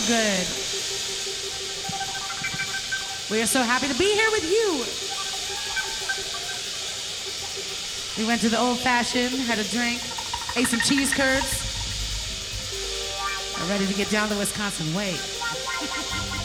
good. We are so happy to be here with you. We went to the Old Fashioned, had a drink, ate some cheese curds. Are ready to get down the Wisconsin way.